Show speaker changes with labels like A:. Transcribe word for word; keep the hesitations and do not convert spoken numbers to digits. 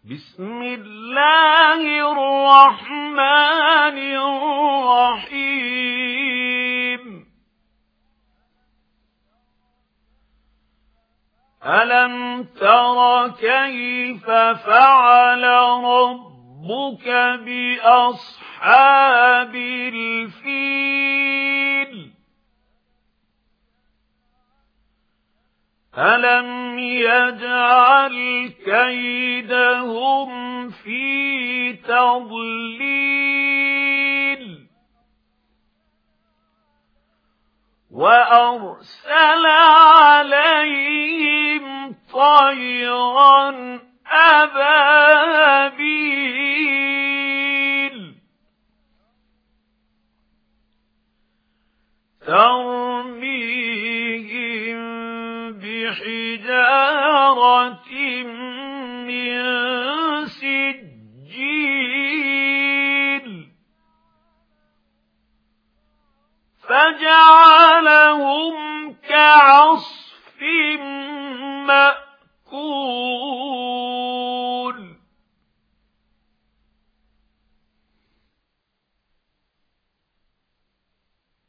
A: بسم الله الرحمن الرحيم ألم تر كيف فعل ربك بأصحاب الفيل ألم يجعل كيدهم في تضليل وأرسل عليهم طيرا أبابيل ترميهم بحجارة من سجيل فجعلهم